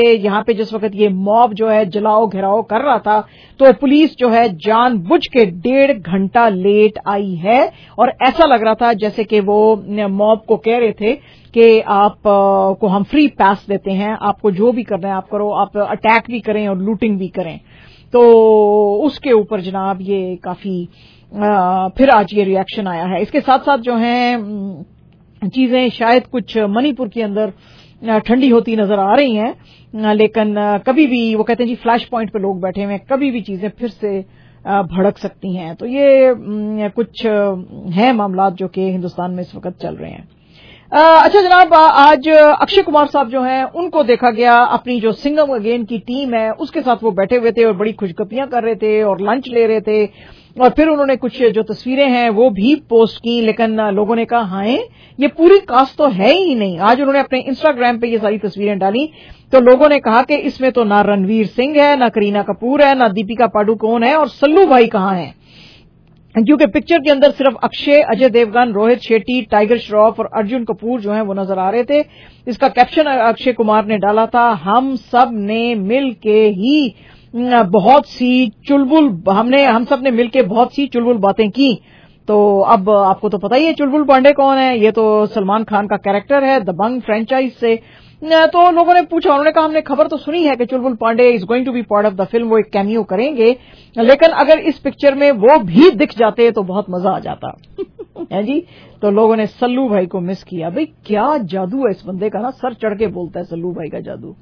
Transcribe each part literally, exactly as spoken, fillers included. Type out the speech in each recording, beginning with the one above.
یہاں پہ جس وقت یہ موب جو ہے جلاؤ گھیراؤ کر رہا تھا تو پولیس جو ہے جان بوجھ کے ڈیڑھ گھنٹہ لیٹ آئی ہے اور ایسا لگ رہا تھا جیسے کہ وہ موب کو کہہ رہے تھے کہ آپ کو ہم فری پاس دیتے ہیں, آپ کو جو بھی کرنا ہے آپ کرو, آپ اٹیک بھی کریں اور لوٹنگ بھی کریں. تو اس کے اوپر جناب یہ کافی پھر آج یہ ریئیکشن آیا ہے. اس کے ساتھ ساتھ جو ہیں چیزیں شاید کچھ منی پور کے اندر ٹھنڈی ہوتی نظر آ رہی ہیں, لیکن کبھی بھی وہ کہتے ہیں جی فلیش پوائنٹ پہ لوگ بیٹھے ہوئے ہیں, کبھی بھی چیزیں پھر سے بھڑک سکتی ہیں. تو یہ کچھ ہیں معاملات جو کہ ہندوستان میں اس وقت چل رہے ہیں. اچھا جناب, آج اکشے کمار صاحب جو ہیں ان کو دیکھا گیا اپنی جو سنگم اگین کی ٹیم ہے اس کے ساتھ وہ بیٹھے ہوئے تھے اور بڑی خوشگپیاں کر رہے تھے اور لنچ لے رہے تھے, اور پھر انہوں نے کچھ جو تصویریں ہیں وہ بھی پوسٹ کی, لیکن لوگوں نے کہا ہاں یہ پوری کاسٹ تو ہے ہی نہیں. آج انہوں نے اپنے انسٹاگرام پہ یہ ساری تصویریں ڈالی تو لوگوں نے کہا کہ اس میں تو نہ رنویر سنگھ ہے, نہ کرینہ کپور ہے, نہ دیپیکا پاڈوکون ہے, اور سلو بھائی کہاں ہیں, کیونکہ پکچر کے اندر صرف اکشے, اجے دیوگن, روہت شیٹی, ٹائیگر شراف اور ارجن کپور جو ہیں وہ نظر آ رہے تھے. اس کا کیپشن اکشے کمار نے ڈالا تھا, ہم سب نے مل کے ہی بہت سی چلبل ہم نے ہم سب نے مل کے بہت سی چلبل باتیں کی. تو اب آپ کو تو پتا ہی ہے چلبل پانڈے کون ہے, یہ تو سلمان خان کا کیریکٹر ہے دبنگ فرینچائز سے. تو لوگوں نے پوچھا, انہوں نے کہا ہم نے خبر تو سنی ہے کہ Chulbul Pandey is going to be part of the film, وہ ایک کیمیو کریں گے, لیکن اگر اس پکچر میں وہ بھی دکھ جاتے تو بہت مزہ آ جاتا ہے جی. تو لوگوں نے سلو بھائی کو مس کیا. بھئی کیا جادو ہے اس بندے کا, نا سر چڑھ کے بولتا ہے سلو بھائی کا جادو.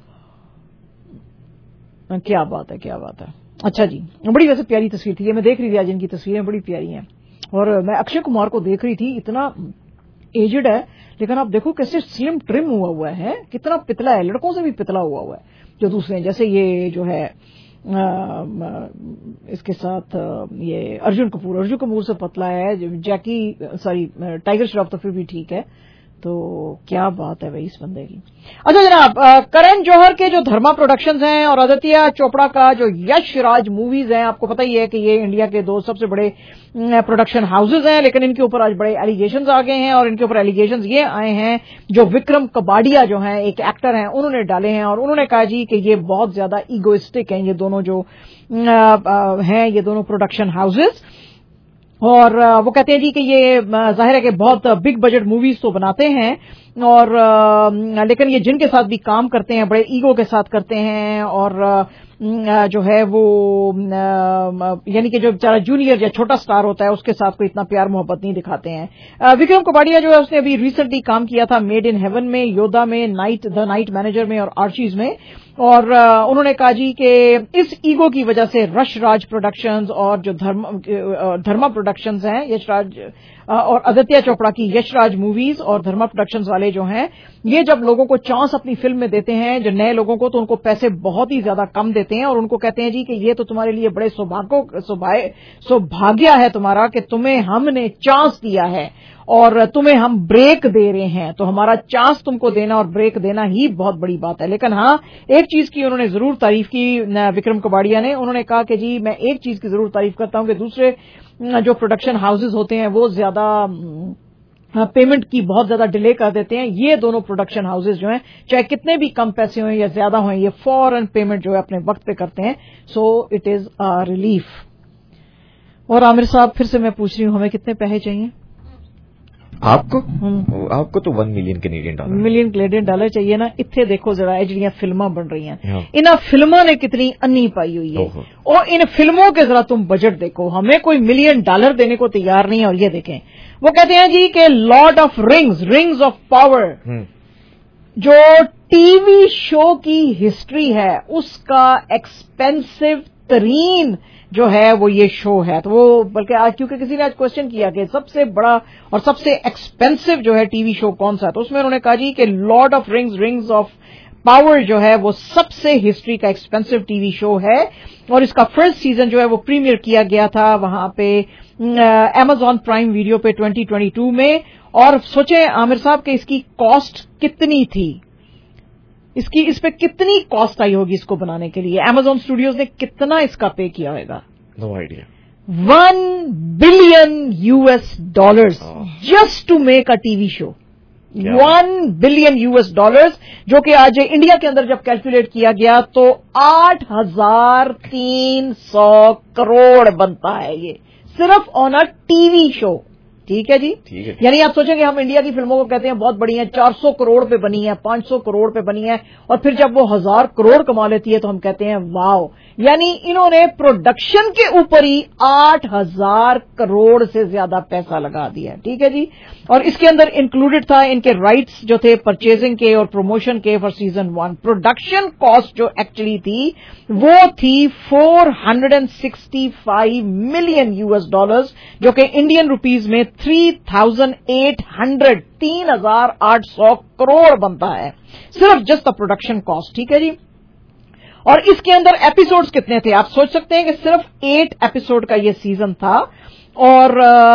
کیا بات ہے, کیا بات ہے. اچھا جی, بڑی ویسے پیاری تصویر تھی یہ, میں دیکھ رہی تھی آج ان کی تصویریں بڑی پیاری ہیں, اور میں اکشے کمار کو دیکھ رہی تھی, اتنا ایجڈ ہے لیکن آپ دیکھو کیسے سلم ٹرم ہوا ہوا ہے, کتنا پتلا ہے, لڑکوں سے بھی پتلا ہوا ہوا ہے جو دوسرے, جیسے یہ جو ہے اس کے ساتھ یہ ارجن کپور ارجن کپور سے پتلا ہے, جیکی سوری ٹائیگر شراف تو پھر بھی ٹھیک ہے. تو کیا بات ہے بھائی اس بندے کی. اچھا جناب, کرن جوہر کے جو دھرما پروڈکشنز ہیں اور آدتیہ چوپڑا کا جو یش راج موویز ہیں, آپ کو پتہ ہی ہے کہ یہ انڈیا کے دو سب سے بڑے پروڈکشن ہاؤسز ہیں, لیکن ان کے اوپر آج بڑے ایلیگیشنز آ گئے ہیں, اور ان کے اوپر ایلیگیشنز یہ آئے ہیں جو وکرم کباڈیا جو ہیں ایک ایکٹر ہیں انہوں نے ڈالے ہیں, اور انہوں نے کہا جی کہ یہ بہت زیادہ ایگوئسٹک ہیں یہ دونوں جو ہیں یہ دونوں پروڈکشن ہاؤسز, اور وہ کہتے ہیں جی کہ یہ ظاہر ہے کہ بہت بگ بجٹ موویز تو بناتے ہیں, اور لیکن یہ جن کے ساتھ بھی کام کرتے ہیں بڑے ایگو کے ساتھ کرتے ہیں, اور جو ہے وہ یعنی کہ جو بیچارہ جونیئر یا چھوٹا سٹار ہوتا ہے اس کے ساتھ کوئی اتنا پیار محبت نہیں دکھاتے ہیں. وکرم کباڈیا جو ہے اس نے ابھی ریسنٹلی کام کیا تھا میڈ ان ہیون میں, یودا میں, نائٹ دا نائٹ مینیجر میں اور آرچیز میں, اور انہوں نے کہا جی کہ اس ایگو کی وجہ سے رش راج پروڈکشنز اور جو دھرما پروڈکشنز ہیں یش راج اور آدتیہ چوپڑا کی یش راج موویز اور دھرما پروڈکشنز والے جو ہیں یہ جب لوگوں کو چانس اپنی فلم میں دیتے ہیں جو نئے لوگوں کو, تو ان کو پیسے بہت ہی زیادہ کم دیتے ہیں, اور ان کو کہتے ہیں جی کہ یہ تو تمہارے لیے بڑے سوبھاگیہ ہے تمہارا کہ تمہیں ہم نے چانس دیا ہے اور تمہیں ہم بریک دے رہے ہیں, تو ہمارا چانس تم کو دینا اور بریک دینا ہی بہت بڑی بات ہے. لیکن ہاں ایک چیز کی انہوں نے ضرور تعریف کی وکرم کباڈیا نے, انہوں نے کہا کہ جی میں ایک چیز کی ضرور تعریف کرتا ہوں کہ دوسرے جو پروڈکشن ہاؤسز ہوتے ہیں وہ زیادہ پیمنٹ کی بہت زیادہ ڈیلے کر دیتے ہیں, یہ دونوں پروڈکشن ہاؤسز جو ہیں چاہے کتنے بھی کم پیسے ہوئیں یا زیادہ ہوئیں یہ فوراً پیمنٹ جو ہے اپنے وقت پہ کرتے ہیں. So it is a relief. اور عامر صاحب پھر سے میں پوچھ رہی ہوں ہمیں کتنے پیسے چاہیے آپ کو آپ کو تو one million Canadian dollar million Canadian dollar چاہیے نا. اتنے دیکھو ذرا جہاں فلماں بن رہی ہیں ان فلموں نے کتنی انی پائی ہوئی ہے, اور ان فلموں کے ذرا تم بجٹ دیکھو, ہمیں کوئی ملین ڈالر دینے کو تیار نہیں ہے. اور یہ دیکھیں وہ کہتے ہیں جی کہ Lord of Rings Rings of Power جو ٹی وی شو کی ہسٹری ہے اس کا ایکسپینسو ترین جو ہے وہ یہ شو ہے. تو وہ بلکہ آج کیونکہ کسی نے آج کوشچن کیا کہ سب سے بڑا اور سب سے ایکسپینسو جو ہے ٹی وی شو کون سا ہے, تو اس میں انہوں نے کہا جی کہ Lord of Rings Rings of Power جو ہے وہ سب سے ہسٹری کا ایکسپینسو ٹی وی شو ہے, اور اس کا فرسٹ سیزن جو ہے وہ پریمیئر کیا گیا تھا وہاں پہ امیزون پرائم ویڈیو پہ ٹوئنٹی ٹوئنٹی ٹو میں. اور سوچیں عامر صاحب کہ اس کی کاسٹ کتنی تھی, اس کی اس پہ کتنی کاسٹ آئی ہوگی اس کو بنانے کے لیے, امیزون اسٹوڈیوز نے کتنا اس کا پے کیا ہوگا؟ No idea. One billion U S dollars just to make a T we show. One billion U S dollars, جو کہ آج انڈیا کے اندر جب کیلکولیٹ کیا گیا تو آٹھ ہزار تین سو کروڑ بنتا ہے، یہ صرف آن اے ٹی وی شو. ٹھیک ہے جی، یعنی آپ سوچیں کہ ہم انڈیا کی فلموں کو کہتے ہیں بہت بڑی ہیں، چار سو کروڑ پہ بنی ہے، پانچ سو کروڑ پہ بنی ہے، اور پھر جب وہ ہزار کروڑ کما لیتی ہے تو ہم کہتے ہیں واو. یعنی انہوں نے پروڈکشن کے اوپر ہی آٹھ ہزار کروڑ سے زیادہ پیسہ لگا دیا. ٹھیک ہے جی، اور اس کے اندر انکلوڈڈ تھا ان کے رائٹس جو تھے پرچیزنگ کے اور پروموشن کے for season one. Production cost جو ایکچولی تھی وہ تھی four hundred and sixty five million U S dollars, جو کہ انڈین روپیز میں تھری تھاؤزینڈ ایٹ ہنڈریڈ تین ہزار آٹھ سو کروڑ بنتا ہے، صرف جسٹ دا پروڈکشن کاسٹ. ٹھیک ہے جی، اور اس کے اندر ایپیسوڈز کتنے تھے آپ سوچ سکتے ہیں کہ صرف ایٹ ایپیسوڈ کا یہ سیزن تھا، اور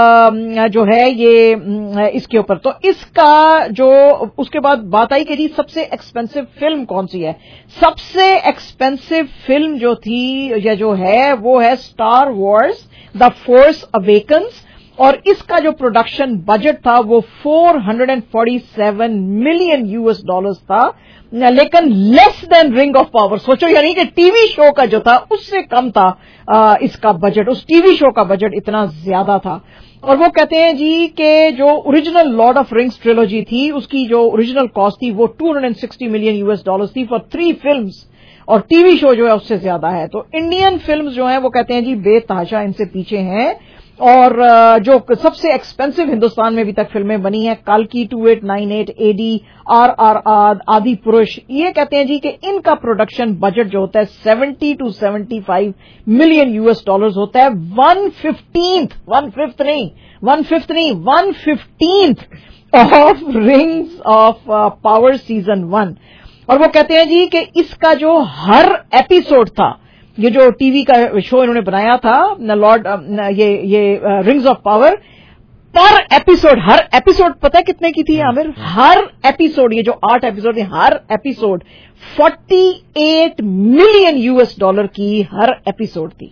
جو ہے یہ اس کے اوپر تو اس کا جو اس کے بعد بات آئی کہ جی سب سے ایکسپینسو فلم کون سی ہے. سب سے ایکسپینسو فلم جو تھی یا جو ہے وہ ہے Star Wars the Force Awakens, اور اس کا جو پروڈکشن بجٹ تھا وہ four hundred and forty seven million U S dollars تھا، لیکن لیس دین رنگ آف پاور. سوچو یعنی کہ ٹی وی شو کا جو تھا اس سے کم تھا اس کا بجٹ، اس ٹی وی شو کا بجٹ اتنا زیادہ تھا. اور وہ کہتے ہیں جی کہ جو original Lord of Rings trilogy تھی اس کی جو اوریجنل کاسٹ تھی وہ two hundred and sixty million U S dollars تھی فار تھری فلمز، اور ٹی وی شو جو ہے اس سے زیادہ ہے. تو انڈین فلمز جو ہیں وہ کہتے ہیں جی بے تحاشا ان سے پیچھے ہیں. اور جو سب سے ایکسپینسو ہندوستان میں ابھی تک فلمیں بنی ہیں کالکی، two eight nine eight A D, R R R, Adipurush, یہ کہتے ہیں جی کہ ان کا پروڈکشن بجٹ جو ہوتا ہے seventy two seventy five million U S dollars ہوتا ہے. ون ففٹینتھ ون ففتھ نہیں ون ففتھ نہیں one fifteenth of Rings of Power season one. اور وہ کہتے ہیں جی کہ اس کا جو ہر ایپیسوڈ تھا، یہ جو ٹی وی کا شو انہوں نے بنایا تھا لارڈ یہ یہ Rings of Power, per episode ہر ایپیسوڈ پتہ کتنے کی تھی عامر؟ ہر ایپیسوڈ، یہ جو آٹھ ایپیسوڈ ہیں ہر episode forty eight million U S dollar کی ہر ایپیسوڈ تھی.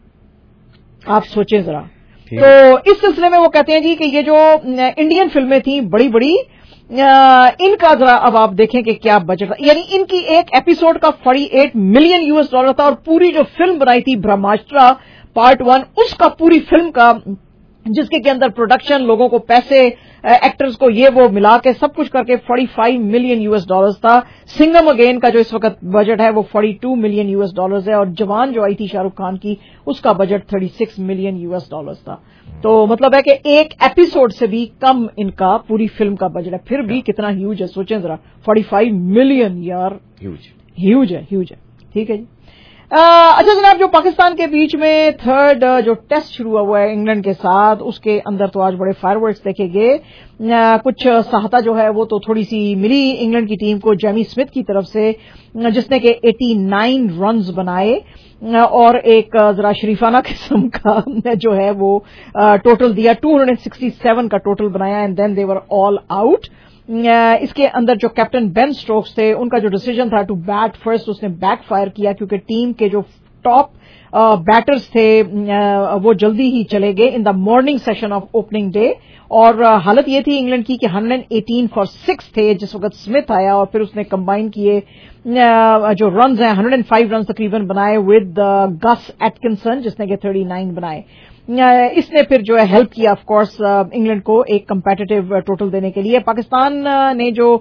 آپ سوچیں ذرا. تو اس سلسلے میں وہ کہتے ہیں جی کہ یہ جو انڈین فلمیں تھیں بڑی بڑی، ان کا ذرا اب آپ دیکھیں کہ کیا بجٹ تھا. یعنی ان کی ایک ایپیسوڈ کا forty eight million U S dollar تھا، اور پوری جو فلم بنائی تھی برہماشٹرا پارٹ ون، اس کا پوری فلم کا جس کے اندر پروڈکشن، لوگوں کو پیسے، ایکٹرز کو یہ وہ ملا کے سب کچھ کر کے forty five million U S dollars تھا. سنگم اگین کا جو اس وقت بجٹ ہے وہ forty two million U S dollars ہے، اور جوان جو آئی تھی شاہ رخ خان کی اس کا budget thirty six million U S dollars تھا. تو مطلب ہے کہ ایک ایپیسوڈ سے بھی کم ان کا پوری فلم کا بجٹ ہے، پھر بھی کتنا ہیوج ہے سوچیں ذرا. فورٹی فائیو ملین یار ہیوج ہیوج ہے ہیوج ہے. ٹھیک ہے جی. اچھا جناب، جو پاکستان کے بیچ میں تھرڈ جو ٹیسٹ شروع ہوا ہے انگلینڈ کے ساتھ، اس کے اندر تو آج بڑے فائر ورکس دیکھے گئے. کچھ سہاتا جو ہے وہ تو تھوڑی سی ملی انگلینڈ کی ٹیم کو جیمی اسمتھ کی طرف سے، جس نے کہ ایٹی نائن رنز بنائے، اور ایک ذرا شریفانہ قسم کا جو ہے وہ ٹوٹل دیا، ٹو ہنڈریڈ سکسٹی سیون کا ٹوٹل بنایا، and then they were all out. اس کے اندر جو کیپٹن بین اسٹوکس تھے ان کا جو ڈیسیجن تھا ٹو بیٹ فرسٹ، اس نے بیک فائر کیا، کیونکہ ٹیم کے جو ٹاپ بیٹرز تھے وہ جلدی ہی چلے گئے in the morning session of opening day. اور حالت یہ تھی انگلینڈ کی کہ ون ایٹین فار سکس تھے جس وقت اسمتھ آیا، اور پھر اس نے کمبائن کیے جو رنز ہیں ون او فائیو رنز تقریباً بنائے ود گس ایٹکنسن جس نے کہ تھرٹی نائن بنائے. اس نے پھر جو ہے ہیلپ کیا آف کورس انگلینڈ کو ایک کمپیٹیٹو ٹوٹل دینے کے لیے. پاکستان نے جو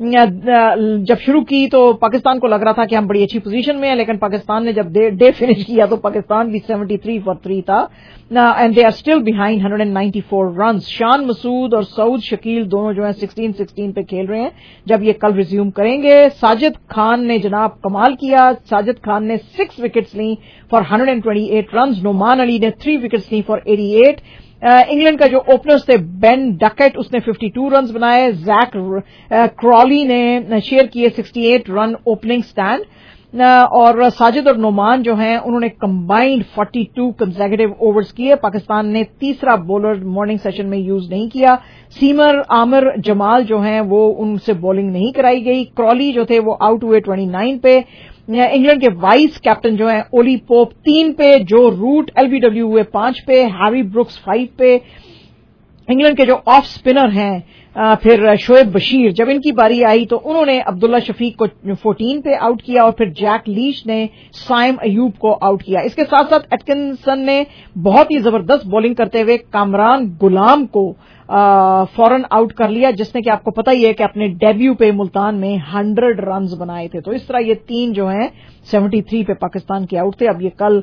جب شروع کی تو پاکستان کو لگ رہا تھا کہ ہم بڑی اچھی پوزیشن میں ہیں، لیکن پاکستان نے جب ڈے فنش کیا تو پاکستان بھی سیونٹی تھری فار تھری تھا، and they are still behind one ninety four runs. Shan Masood اور سعود شکیل دونوں جو ہیں سکسٹین سکسٹین پہ کھیل رہے ہیں جب یہ کل ریزیوم کریں گے. ساجد خان نے جناب کمال کیا، ساجد خان نے سکس وکٹس لیں for one twenty eight runs. Nauman Ali نے تھری وکٹس لیں فار ایٹی ایٹ. انگلینڈ کا جو اوپنرز تھے بین ڈکٹ، اس نے ففٹی ٹو رنز بنائے. زیک کرالی نے شیئر کیے sixty eight run opening stand, اور ساجد اور نعمان جو ہیں انہوں نے combined forty two consecutive overs کیے. پاکستان نے تیسرا بولر مارننگ سیشن میں یوز نہیں کیا. سیمر عامر جمال جو ہیں وہ ان سے بولنگ نہیں کرائی گئی. کرالی جو تھے وہ آؤٹ ہوئے ٹوئنٹی نائن پہ. انگلینڈ کے وائس کیپٹن جو ہیں اولی پوپ تین پہ، جو روٹ ایل بی ڈبلیو ہوئے پانچ پہ، ہیری بروکس فائیو پہ. انگلینڈ کے جو آف اسپنر ہیں پھر شعیب بشیر، جب ان کی باری آئی تو انہوں نے عبداللہ شفیق کو چودہ پہ آؤٹ کیا اور پھر جیک لیچ نے سائم ایوب کو آؤٹ کیا. اس کے ساتھ ساتھ ایٹکنسن نے بہت ہی زبردست بولنگ کرتے ہوئے کامران غلام کو فوراً آؤٹ کر لیا، جس نے کہ آپ کو پتہ ہی ہے کہ اپنے ڈیبیو پہ ملتان میں ہنڈریڈ رنز بنائے تھے. تو اس طرح یہ تین جو ہیں سیونٹی تھری پہ پاکستان کے آؤٹ تھے. اب یہ کل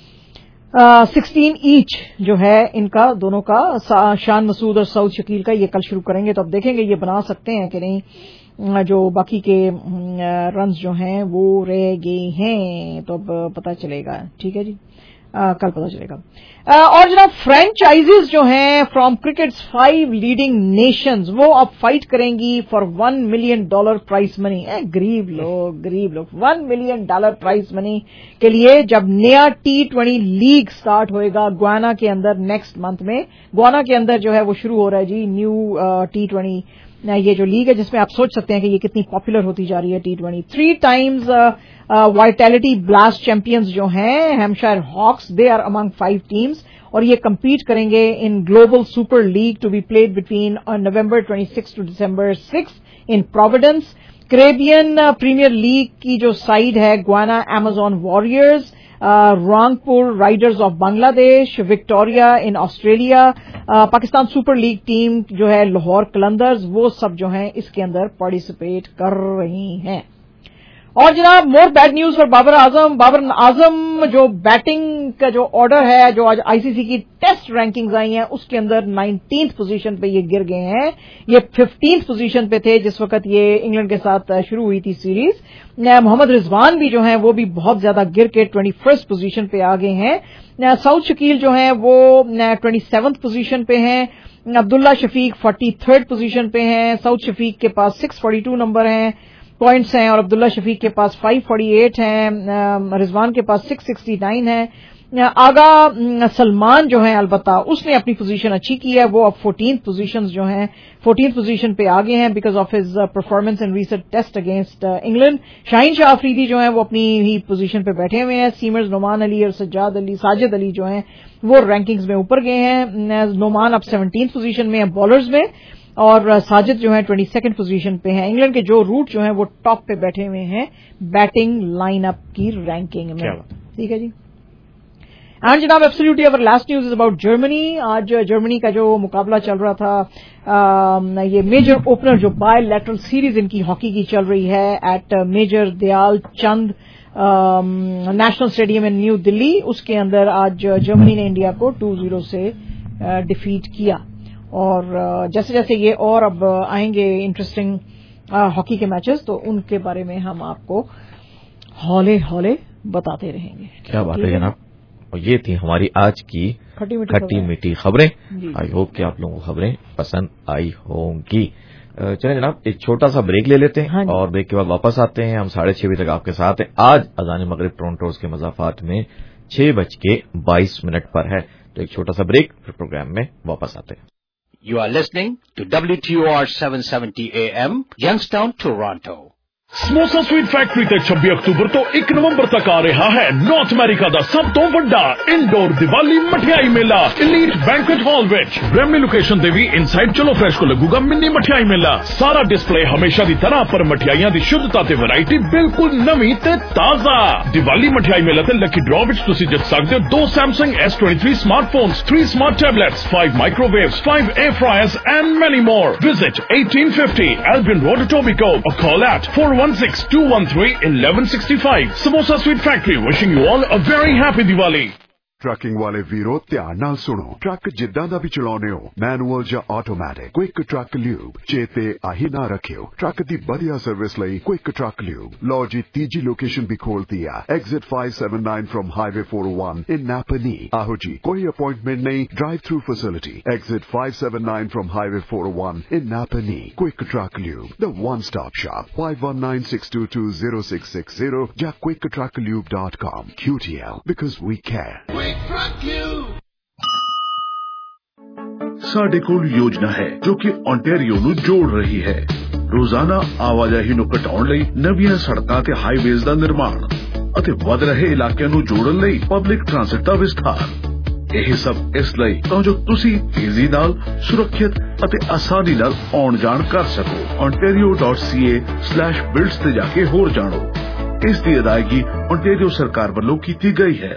سکسٹین ایچ جو ہے ان کا دونوں کا، شان مسعود اور سعود شکیل کا، یہ کل شروع کریں گے. تو اب دیکھیں گے یہ بنا سکتے ہیں کہ نہیں. جو باقی کے رنز جو ہیں وہ رہ گئے ہیں تو اب پتہ چلے گا. ٹھیک ہے جی، کل پتہ چلے گا. اور جناب فرینچائزز جو ہیں from cricket's five leading nations وہ اب فائٹ کریں گی for one million dollar prize money. غریب لوگ غریب لوگ one million dollar prize money کے لیے جب نیا ٹی ٹوینٹی لیگ سٹارٹ ہوئے گا گوانا کے اندر نیکسٹ منتھ میں. گوانا کے اندر جو ہے وہ شروع ہو رہا ہے جی نیو ٹی ٹوینٹی یہ جو لیگ ہے، جس میں آپ سوچ سکتے ہیں کہ یہ کتنی پاپولر ہوتی جا رہی ہے T twenty. Three times Vitality Blast champions جو ہیں Hampshire Hawks, they are among five teams, اور یہ کمپیٹ کریں گے in Global Super League to be played between November twenty six to December six in Providence. Caribbean Premier League کی جو side ہے Guyana Amazon Warriors, Rangpur Riders of Bangladesh, Victoria in Australia, Pakistan Super League team جو ہے لاہور قلندرز، وہ سب جو ہیں اس کے اندر participate کر رہی ہیں. اور جناب more bad news for Babar Azam. Babar Azam جو بیٹنگ کا جو آرڈر ہے، جو آج آئی سی سی کی ٹیسٹ رینکنگز آئی ہیں اس کے اندر نائنٹینتھ پوزیشن پہ یہ گر گئے ہیں. یہ ففٹینتھ پوزیشن پہ تھے جس وقت یہ انگلینڈ کے ساتھ شروع ہوئی تھی سیریز. محمد رضوان بھی جو ہیں وہ بھی بہت زیادہ گر کے ٹوئنٹی فرسٹ پوزیشن پہ آ گئے ہیں. سعود شکیل جو ہیں وہ ٹوئنٹی سیونتھ پوزیشن پہ ہیں. Abdullah Shafique forty third position پہ ہیں. سعود شفیق کے پاس سکس فورٹی ٹو نمبر ہیں پوائنٹس ہیں، اور عبداللہ شفیق کے پاس فائیو فورٹی ایٹ ہیں. رضوان کے پاس سکس سکسٹی نائن ہے. آگا سلمان جو ہیں البتہ اس نے اپنی پوزیشن اچھی کی ہے، وہ اب فورٹینتھ پوزیشن جو ہیں فورٹینتھ پوزیشن پہ آگے ہیں because of his performance in recent Test against England. Shaheen Shah Afridi جو ہیں وہ اپنی ہی پوزیشن پہ بیٹھے ہوئے ہیں. سیمرز نعمان علی اور سجاد علی ساجد علی جو ہیں وہ رینکنگز میں اوپر گئے ہیں. نعمان اب سیونٹینتھ پوزیشن میں ہیں بالرز میں، اور ساجد جو ہیں ٹوئنٹی سیکنڈ پوزیشن پہ ہیں. انگلینڈ کے جو روٹ جو ہیں وہ ٹاپ پہ بیٹھے ہوئے ہیں بیٹنگ لائن اپ کی رینکنگ میں. ٹھیک ہے جی. اینڈ جناب ایبسلیوٹلی اور last news is about Germany. آج جرمنی کا جو مقابلہ چل رہا تھا، یہ میجر اوپنر جو بائی لیٹرل سیریز ان کی ہاکی کی چل رہی ہے at Major Dhyan Chand National Stadium in New Delhi, اس کے اندر آج جرمنی نے انڈیا کو ٹو زیرو سے ڈیفیٹ کیا. اور جیسے جیسے یہ اور اب آئیں گے انٹرسٹنگ ہاکی کے میچز تو ان کے بارے میں ہم آپ کو ہولے ہولے بتاتے رہیں گے. کیا بات ہے جناب. اور یہ تھی ہماری آج کی کھٹی میٹھی خبریں. آئی ہوپ کہ آپ لوگوں کو خبریں پسند آئی ہوں گی. چلیں جناب ایک چھوٹا سا بریک لے لیتے ہیں اور بریک کے بعد واپس آتے ہیں. ہم ساڑھے چھ بجے تک آپ کے ساتھ ہیں. آج اذان مغرب ٹورنٹو کے مضافات میں چھ بج کے بائیس منٹ پر ہے. تو ایک چھوٹا سا بریک پھر پروگرام میں واپس آتے ہیں. You are listening to W T O R seven seventy A M, Youngstown, Toronto. Samosa sweet factory ਤੇ ਛੱਬੀ ਅਕਤੂਬਰ ਤੋਂ ਇੱਕ ਨਵੰਬਰ ਤੱਕ ਆ ਰਿਹਾ ਹੈ ਨਾਰਥ ਅਮਰੀਕਾ ਦਾ ਸਭ ਤੋਂ ਵੱਡਾ ਇਨਡੋਰ ਦੀਵਾਲੀ ਮਠਿਆਈ ਮੇਲਾ ਐਲੀਟ ਬੈਂਕੁਏਟ ਹਾਲ ਵਿੱਚ ਬ੍ਰੈਮਲੀ ਲੋਕੇਸ਼ਨ ਤੇ ਵੀ ਇਨਸਾਈਡ ਚਲੋ ਫਰੈਸ਼ ਕੋ ਲੱਗੂਗਾ ਮਿੰਨੀ ਮਠਿਆਈ ਮੇਲਾ. ਸਾਰਾ ਡਿਸਪਲੇ ਹਮੇਸ਼ਾ ਦੀ ਤਰ੍ਹਾਂ ਪਰ ਮਠਿਆਈਆਂ ਦੀ ਸ਼ੁੱਧਤਾ ਤੇ ਵੈਰਾਈਟੀ ਬਿਲਕੁਲ ਨਵੀਂ ਤੇ ਤਾਜ਼ਾ. ਦੀਵਾਲੀ ਮਠਿਆਈ ਮੇਲਾ ਤੇ ਲੱਕੀ ਡਰਾਅ ਵਿੱਚ ਤੁਸੀਂ ਜਿੱਤ ਸਕਦੇ ਹੋ ਦੋ Samsung S twenty-three smartphones, three smart tablets, five microwaves, five air fryers and many more. Visit eighteen fifty Albion Road, Etobicoke or call at four one six two one three one one six five. Samosa Sweet Factory wishing you all a very happy Diwali. Trucking ਵਾਲੇ ਵੀਰੋ ਧਿਆਨ ਨਾਲ ਸੁਣੋ. Truck ਜਿੱਦਾਂ ਦਾ ਵੀ ਚਲਾਉਂਦੇ ਹੋ, manual ਜਾਂ automatic, quick truck lube ਚੇਤੇ ਆਹੀ ਨਾ ਰੱਖਿਓ. ਟਰੱਕ ਦੀ ਵਧੀਆ ਸਰਵਿਸ ਲਈ ਕੁਇਕ ਟਰੱਕ ਲਿਊਬ. ਲਓ ਜੀ ਤੀਜੀ ਲੋਕੇਸ਼ਨ ਵੀ ਖੋਲਤੀ ਆ exit five seventy-nine from highway four oh one in Napanee. ਆਹੋ ਜੀ ਕੋਈ ਅਪਾਇੰਟਮੈਂਟ ਨਹੀਂ, drive through facility. Exit five seventy-nine from highway four oh one in Napanee. Quick truck lube, the one stop shop. five one nine six two two zero six six zero ਜਾਂ quick truck lube dot com. Q T L because we care. ਸਾਡੇ ਕੋਲ ਯੋਜਨਾ ਹੈ ਜੋ ਕਿ Ontario ਨੂੰ ਜੋੜ ਰਹੀ ਹੈ. ਰੋਜ਼ਾਨਾ ਆਵਾਜਾਈ ਨੂੰ ਘਟਾਉਣ ਲਈ ਨਵੀਆਂ ਸੜਕਾਂ ਤੇ ਹਾਈਵੇਜ਼ ਦਾ ਨਿਰਮਾਣ ਅਤੇ ਵਧ ਰਹੇ ਇਲਾਕਿਆਂ ਨੂੰ ਜੋੜਨ ਲਈ ਪਬਲਿਕ ਟ੍ਰਾਂਸਪੋਰਟ ਦਾ ਵਿਸਥਾਰ. ਇਹ ਸਭ ਇਸ ਲਈ ਤਾਂ ਜੋ ਤੁਸੀਂ ਤੇਜ਼ੀ ਨਾਲ, ਸੁਰੱਖਿਅਤ ਅਤੇ ਆਸਾਨੀ ਨਾਲ ਆਉਣ ਜਾਣ ਕਰ ਸਕੋ। ontario dot c a slash builds ਤੇ ਜਾ ਕੇ ਹੋਰ ਜਾਣੋ। ਇਸ ਦੀ ਅਦਾਇਗੀ ontario ਸਰਕਾਰ ਵੱਲੋਂ ਕੀਤੀ ਗਈ ਹੈ।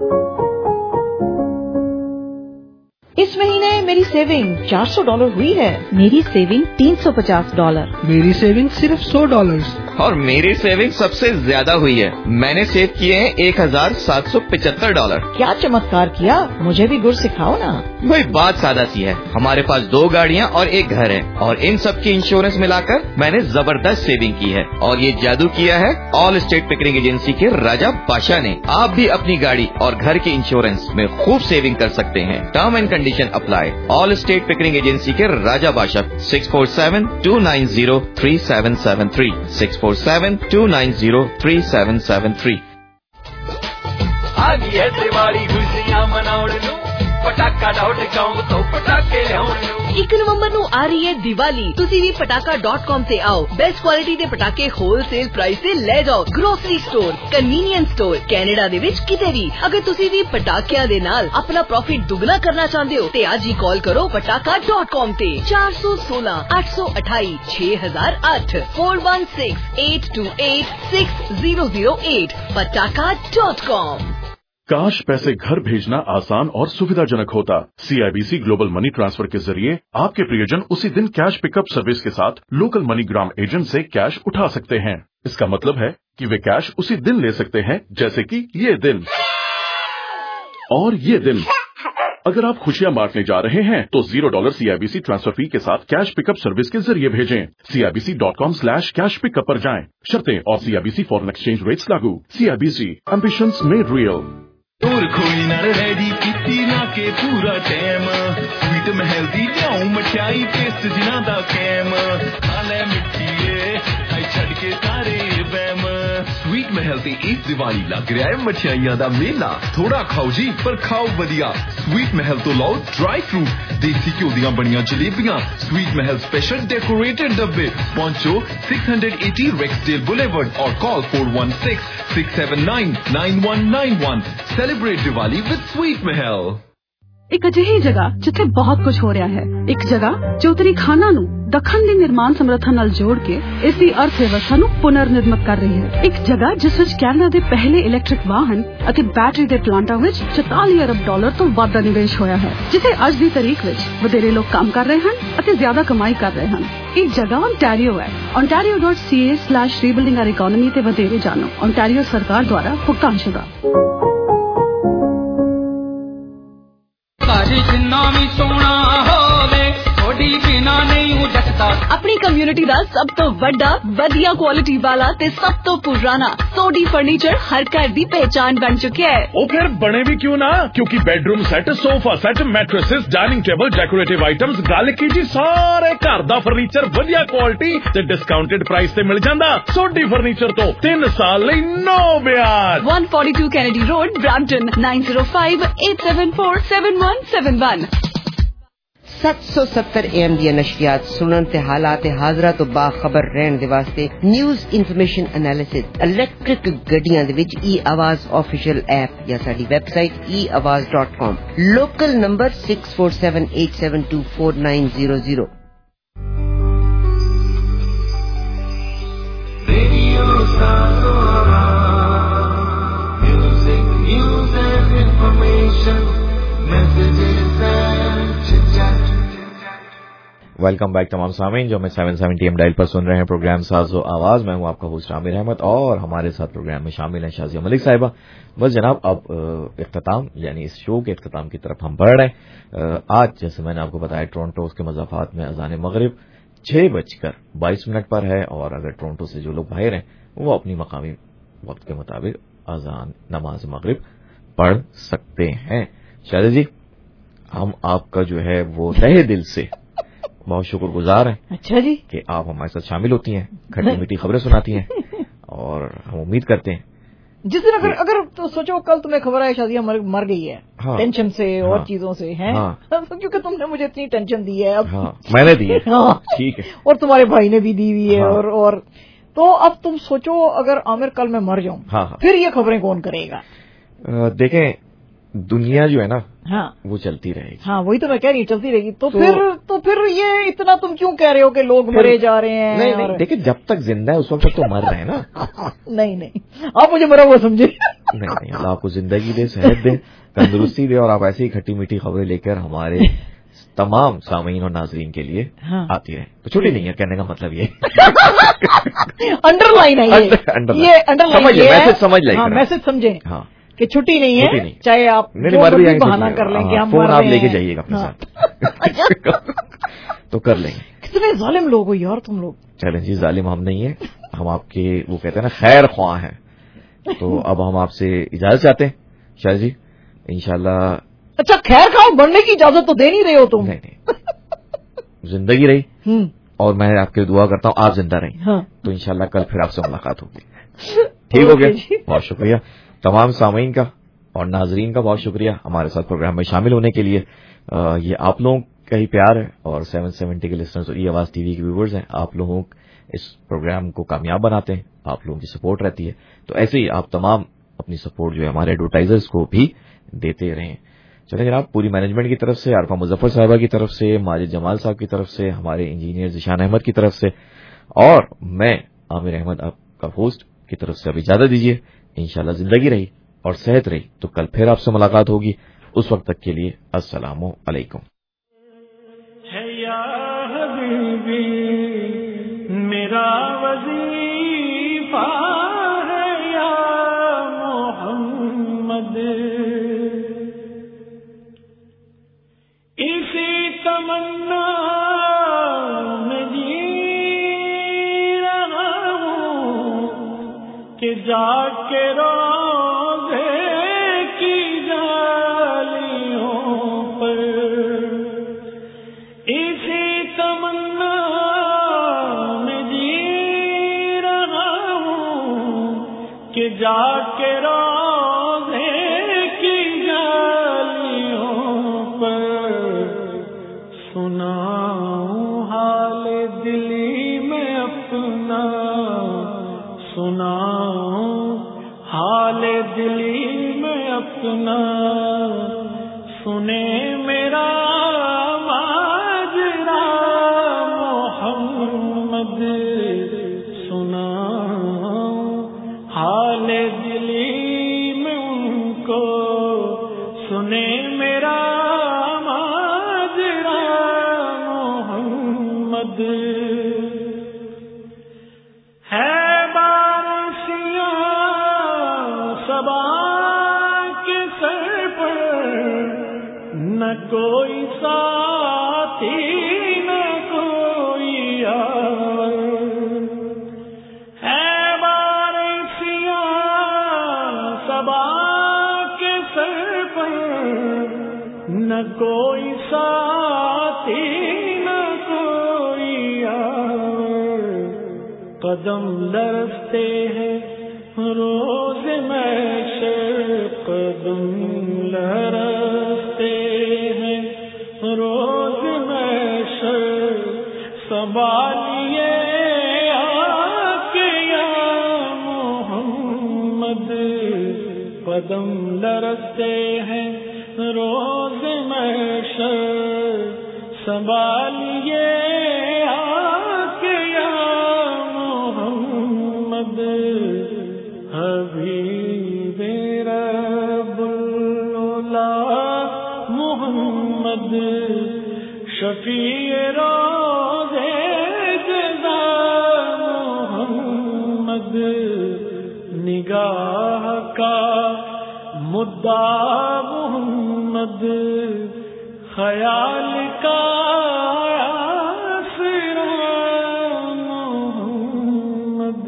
इस महीने मेरी सेविंग चार सौ डॉलर हुई है। मेरी सेविंग तीन सौ पचास डॉलर। मेरी सेविंग सिर्फ सौ डॉलर। और मेरी सेविंग सबसे ज्यादा हुई है। मैंने सेव किए हैं एक हजार सात सौ पिचहत्तर डॉलर। क्या चमत्कार किया, मुझे भी गुर सिखाओ ना। वही बात सादा सी है, हमारे पास दो गाड़ियाँ और एक घर है और इन सब की इंश्योरेंस मिलाकर मैंने जबरदस्त सेविंग की है। और ये जादू किया है ऑल स्टेट पिकरिंग एजेंसी के राजा बादशाह ने। आप भी अपनी गाड़ी और घर के इंश्योरेंस में खूब सेविंग कर सकते हैं। Term and condition apply. All state Pickering agency के Raja Badshah six four seven two nine zero three seven seven three six four seven two nine zero three seven seven three. आ गई है दिवाली खुशियां मनाउण नूं पटाका डॉट कॉम तो पटाके लियाउण नूं। ਇੱਕ ਨਵੰਬਰ ਨੂੰ ਆ ਰਹੀ ਹੈ ਦੀਵਾਲੀ। ਤੁਸੀਂ ਵੀ ਪਟਾਕਾ ਡਾਟ ਕਾਮ ਤੇ ਆਓ। ਬੈਸਟ ਕੁਆਲਿਟੀ ਦੇ ਪਟਾਕੇ ਹੋਲਸੇਲ ਪ੍ਰਾਈਸ ਤੇ ਲੈ ਜਾਓ। Grocery store, convenience store, Canada ਦੇ ਵਿੱਚ ਕਿਤੇ ਵੀ। ਅਗਰ ਤੁਸੀਂ ਵੀ ਪਟਾਕਿਆਂ ਦੇ ਨਾਲ ਆਪਣਾ ਪ੍ਰੋਫਿਟ ਦੁੱਗਣਾ ਕਰਨਾ ਚਾਹੁੰਦੇ ਹੋ ਤੇ ਅੱਜ ਹੀ ਕਾਲ ਕਰੋ ਪਟਾਕਾ ਡਾਟ ਕਾਮ ਤੇ ਚਾਰ ਸੌ ਸੋਲਾਂ ਅੱਠ ਸੌ ਅਠਾਈ ਛੇ ਹਜ਼ਾਰ ਅੱਠ four one six eight two eight six zero zero eight Pataka dot com. काश पैसे घर भेजना आसान और सुविधाजनक होता। सीआईबीसी ग्लोबल मनी ट्रांसफर के जरिए आपके प्रियजन उसी दिन कैश पिकअप सर्विस के साथ लोकल मनीग्राम एजेंट से कैश उठा सकते हैं। इसका मतलब है कि वे कैश उसी दिन ले सकते हैं, जैसे कि ये दिन और ये दिन। अगर आप खुशियां बांटने जा रहे हैं तो zero dollar CIBC transfer fee के साथ कैश पिकअप सर्विस के जरिए भेजें। CIBC dot com slash cash pickup पर जाएं। शर्तें और सीआईबीसी फॉरेन एक्सचेंज रेट्स लागू। CIBC ambitions made real. दूर खोई नाल रेडी कीती ना के पूरा टाइम स्वीट महल दी जाऊं मठियाई टेस्ट जिना दा कैम खाले मिठिए आई छड़ के सारे बैम। स्वीट महल ते इस दिवाली लग रहा है मठियाइयां दा मेला। थोड़ा खाओ जी पर खाओ बढ़िया। स्वीट महल तो लाओ ड्राई फ्रूट, देसी घ्यो दियां बनियां जलेबियां, स्वीट महल स्पेशल डेकोरेटेड डब्बे। पहुंचो six hundred eighty Rexdale boulevard और call four one six six seven nine nine one nine one. Celebrate Diwali with Sweet Mahal। ਇੱਕ ਅਜਿਹੀ ਜਗ੍ਹਾ ਜਿੱਥੇ ਬਹੁਤ ਕੁਝ ਹੋ ਰਿਹਾ ਹੈ। ਇੱਕ ਜਗ੍ਹਾ ਜੋ ਤੇਰੀ ਖਾਨਾ ਨੂੰ ਦੱਖਣ ਦੀ ਨਿਰਮਾਣ ਸਮਰੱਥਾ ਨਾਲ ਜੋੜ ਕੇ ਇਸ ਦੀ ਅਰਥ ਵਿਵਸਥਾ ਨੂੰ ਪੁਨਰ ਨਿਰਮਿਤ ਕਰ ਰਹੀ ਹੈ। ਇੱਕ ਜਗ੍ਹਾ ਜਿਸ ਵਿੱਚ ਕੈਨੇਡਾ ਦੇ ਪਹਿਲੇ ਇਲੈਕਟ੍ਰਿਕ ਵਾਹਨ ਅਤੇ ਬੈਟਰੀ ਦੇ ਪਲਾਂਟਾਂ ਵਿੱਚ ਚੁਤਾਲੀ ਅਰਬ ਡਾਲਰ ਤੋਂ ਵੱਧ ਦਾ ਨਿਵੇਸ਼ ਹੋਇਆ ਹੈ, ਜਿੱਥੇ ਅੱਜ ਦੀ ਤਾਰੀਖ ਵਿੱਚ ਵਧੇਰੇ ਲੋਕ ਕੰਮ ਕਰ ਰਹੇ ਹਨ ਅਤੇ ਜ਼ਿਆਦਾ ਕਮਾਈ ਕਰ ਰਹੇ ਹਨ। ਇਹ ਜਗ੍ਹਾ ontario ਹੈ। ontario dot c a slash rebuilding our economy ਤੇ ਵਧੇਰੇ ਜਾਣੋ। ontario ਸਰਕਾਰ ਦੁਆਰਾ ਭੁਗਤਾਨਸ਼ੁਦਾ। अपनी कम्युनिटी का सब तो वड्डा वधिया क्वालिटी वाला ते सब तो पुराना सोडी फर्नीचर हर घर दी पहचान बन चुके है। ओ फिर बने भी क्यों ना, क्योंकि bedroom set, sofa set, mattresses, dining table, decorative items, गल की जी सारे घर दा फर्नीचर वधिया क्वालिटी ते डिस्काउंटेड प्राइस ते मिल जांदा। सोडी फर्नीचर तो तीन साल लई नो ब्याज। One forty two Kennedy road, Brampton nine zero five eight seven four seven one seven one. सत्त सौ सत्तर ए एम दी नशरियात सुनन ते हालात हाजरा तो बाखबर रहन दे वास्ते न्यूज़ इन्फॉर्मेशन एनालिसिस इलैक्ट्रिक गड्डियां दे विच ई आवाज ऑफिशियल ऐप या साडी website e Awaaz dot com. Local number six four seven eight seven two four nine zero zero. Radio सासोरा music news and information messages and chitchat. Welcome back तमाम सामीन जो हमें seven seventy M dial पर सुन रहे हैं programme साजो आवाज। मैं हूं आपका होस्ट आमिर अहमद और हमारे साथ प्रोग्राम में शामिल हैं शाजिया मलिक साहिबा। बस जनाब अब इख्तिताम यानी इस शो के इख्तिताम की तरफ हम बढ़ रहे हैं। आज जैसे मैंने आपको बताया टोरंटो उसके मज़ाफ़ात में अज़ान मगरिब छह बजकर बाईस मिनट पर है और अगर टोरंटो से जो लोग बाहर हैं वो अपनी मकामी वक्त के मुताबिक अज़ान नमाज मगरिब पढ़ सकते हैं। शाजिया जी, हम आपका जो है वो तहे दिल से बहुत शुक्रगुजार हैं। अच्छा जी, कि आप हमारे साथ शामिल होती हैं, खट्टी मीठी खबरें सुनाती हैं और हम उम्मीद करते हैं जिस दिन अगर अगर तो सोचो कल तुम्हें खबर है शादिया मर, मर गई है। हाँ, टेंशन से हाँ, और चीजों से हैं। हाँ, क्योंकि तुमने मुझे इतनी टेंशन दी है। अब हाँ, मैंने दी है। हाँ, ठीक है, और तुम्हारे भाई ने भी दी हुई है। हाँ, और और तो अब तुम सोचो अगर आमिर कल मैं मर जाऊं, हाँ, फिर ये खबरें कौन करेगा? देखें, दुनिया जो है ना, हाँ वो चलती रहेगी। हाँ वही तो मैं कह रही हूँ, चलती रहेगी। तो, तो फिर तो फिर ये इतना तुम क्यों कह रहे हो कि लोग मरे जा रहे हैं? नहीं नहीं, देखिए जब तक जिंदा है उस वक्त तक तो मर रहे हैं ना। नहीं नहीं, आप मुझे मरा वो समझे। नहीं नहीं, अल्लाह आपको जिंदगी दे, सेहत दे, तंदुरुस्ती दे, और आप ऐसी खट्टी मीठी खबरें लेकर हमारे तमाम सामीन और नाजरीन के लिए हाँ। आती रहे। तो छुट्टी नहीं है कहने का मतलब ये अंडरलाइन है, ये ये अंडरलाइन है, मैसेज समझ लें, हाँ मैसेज समझे हाँ कि छुट्टी नहीं है, नहीं। चाहे आप भी बहाना कर लेंगे, हम फोन आप लेके जाइएगा अपने साथ तो कर लेंगे। कितने जालिम लोग हो यार तुम लोग। चलें जी, जालिम हम नहीं है, हम आपके वो कहते हैं ना खैर ख्वाह हैं। तो अब हम आपसे इजाजत चाहते हैं शायद जी, इंशाल्लाह। अच्छा खैर खाओ, बढ़ने की इजाजत तो दे नहीं रहे हो तुम। नहीं नहीं, जिंदगी रही और मैं आपके दुआ करता हूँ आप जिंदा रही, हाँ। तो इंशाल्लाह कल फिर आपसे मुलाकात होगी। ठीक हो गया, बहुत शुक्रिया तमाम सामीन का और नाजरीन का, बहुत शुक्रिया हमारे साथ प्रोग्राम में शामिल होने के लिए। आ, ये आप लोगों का ही प्यार है और सेवन सेवेंटी के लिसनर्स और ई आवाज टीवी के व्यूवर्स हैं, आप लोगों इस प्रोग्राम को कामयाब बनाते हैं, आप लोगों की सपोर्ट रहती है। तो ऐसे ही आप तमाम अपनी सपोर्ट जो है हमारे एडवर्टाइजर्स को भी देते रहें। चलें जनाब, पूरी मैनेजमेंट की तरफ से, आरफा मुजफ्फर साहबा की तरफ से, माजिद जमाल साहब की तरफ से, हमारे इंजीनियर जिशान अहमद की तरफ से, और मैं आमिर अहमद आपका होस्ट की तरफ से अब इजाजत दीजिए। इंशाल्लाह जिंदगी रही और सेहत रही तो कल फिर आपसे मुलाकात होगी। उस वक्त तक के लिए अस्सलामु अलैकुम। है या हबीबी मेरा वजीफा है या मोहम्मद, इसी तमन्ना में जी रहा हूँ कि जाके रोज़े की जालियों पर, इसी तमन्ना में जी रहा हूँ कि जाके रोज़े की जालियों पर सुनाऊं हाल दिली में अपना, सुनाऊं हाल दिली में अपना, सुने मेरा माजरा मोहम्मद, सुनाऊं हाल दिली में उनको, सुने मेरा माजरा मोहम्मद। है बारिशियां सबा के सर पर, न कोई साथी न कोई यार, है बारिशियां सबा के सर पर, न कोई साथी न कोई यार, कदम लरसते हैं रोज महशर, कदम लरसते हैं रोज महशर, संभालिए आके या मोहम्मद, कदम लरसते हैं रोज महशर, संभालिए आके या मोहम्मद, हबीबे रब्बुल उला मोहम्मद, शफीए रोज़े जज़ा मोहम्मद, निगाह का मुद्दा मोहम्मद, ख्याल का आसरा मोहम्मद।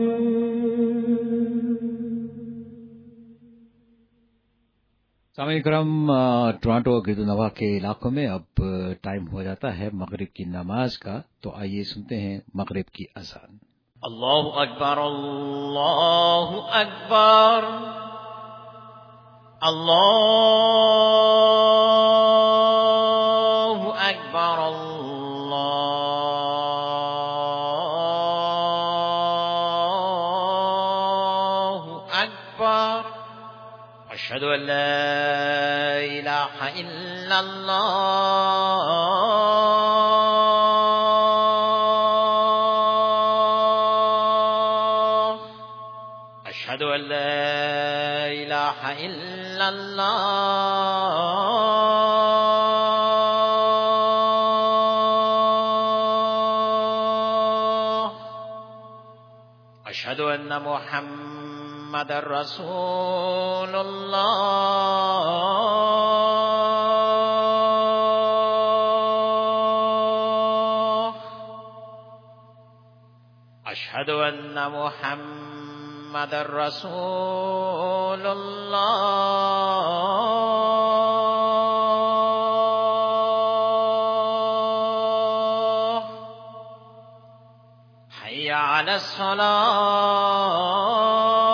सामईन करम, टोरंटो गिरदुनवा के इलाकों में अब टाइम हो जाता है मगरिब की नमाज का, तो आइए सुनते हैं मगरिब की अज़ान। अल्लाहु अकबर, अल्लाहु अकबर, अल्लाहु अकबर, अल्लाहु अकबर। أشهد أن لا إله إلا الله أشهد أن لا إله إلا الله أشهد أن محمد رسول الله أشهد أن محمد رسول الله حي على الصلاة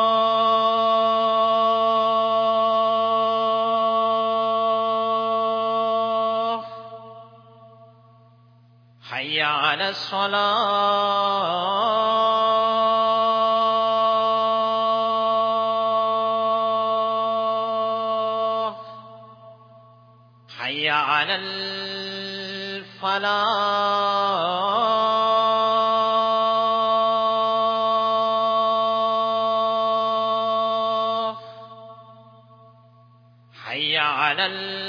حي على الصلاة حي على الفلاح حي على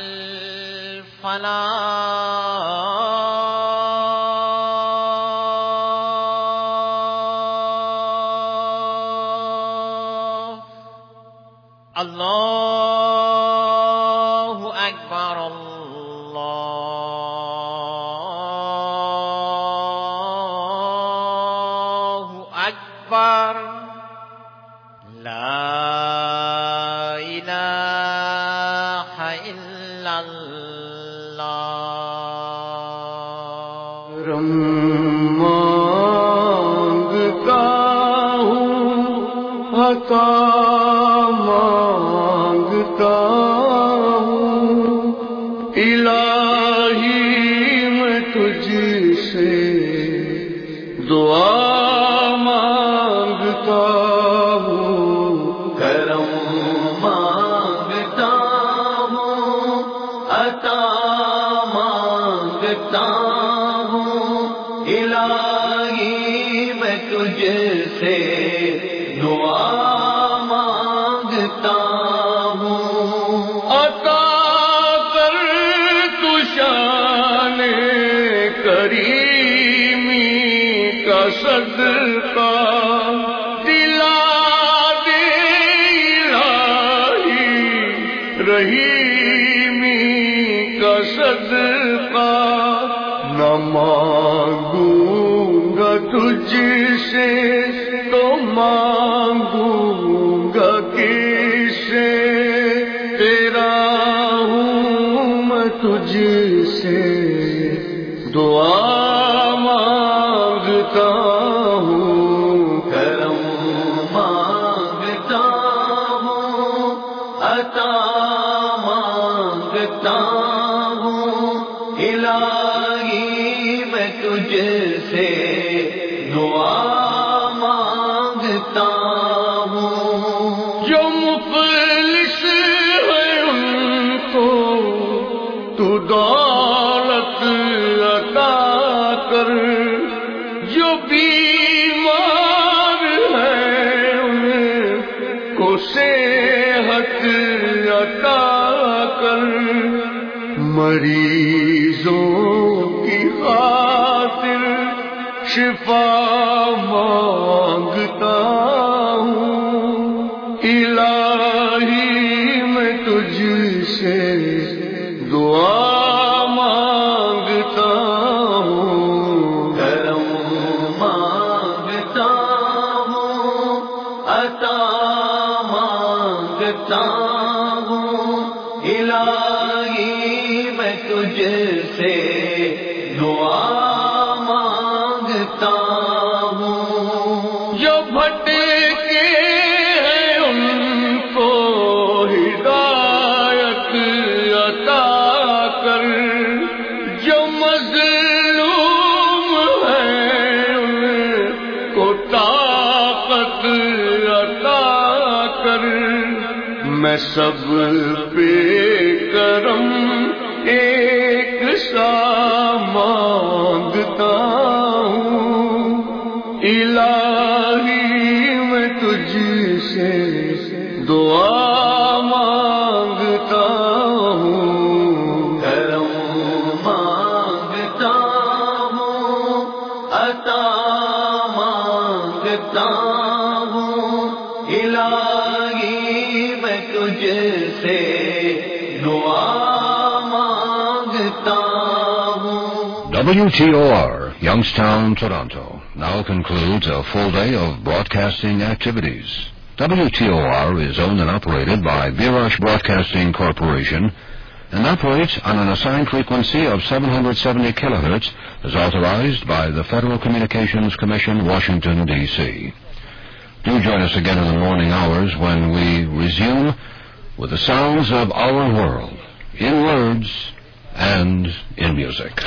الفلاح الله أكبر الله أكبر لا إله إلا الله رم مانگتا ہوں عطا مانگتا ہوں الہی میں تجھ سے دعا مانگتا ہوں کرم مانگتا ہوں عطا مانگتا ہوں الہی میں تجھ سے دعا مانگتا ہوں عطا کر تو شان کریمی کا صدقہ دلا دے الہی رحیمی کا صدقہ نہ مانگوں گا تجھ سے تو مانگوں گا کس سے تیرا ہوں میں تجھ سے دعا مانگتا ہوں کرم مانگتا ہوں عطا مانگتا ہوں الہی میں تجھ سے دعا مانگتا ہوں جو مفلس ہے ان کو تو دولت عطا کر جو بیمار ہے ان کو صحت عطا کر مریضوں کی خاطر شفا مانگتا ہوں الہی میں تجھ سے دعا مانگتا ہوں کرم مانگتا ہوں عطا مانگتا ہوں الہی میں تجھ سے دعا مانگتا ہوں جو بھٹکے ہیں ان کو ہدایت عطا کر جو مظلوم ہیں ان کو طاقت عطا کر میں سب پہ کرم ایک سا مانگتا ہوں، الہی میں تجھ سے دعا مانگتا ہوں، کرم مانگتا ہوں، عطا مانگتا ہوں، الہی میں تجھ سے دعا مانگتا ہوں۔ W T O R, Youngstown, Toronto, now concludes a full day of broadcasting activities. W T O R is owned and operated by Virash Broadcasting Corporation and operates on an assigned frequency of seven hundred seventy kilohertz as authorized by the Federal Communications Commission, Washington, D C Do join us again in the morning hours when we resume with the sounds of our world, in words and in music.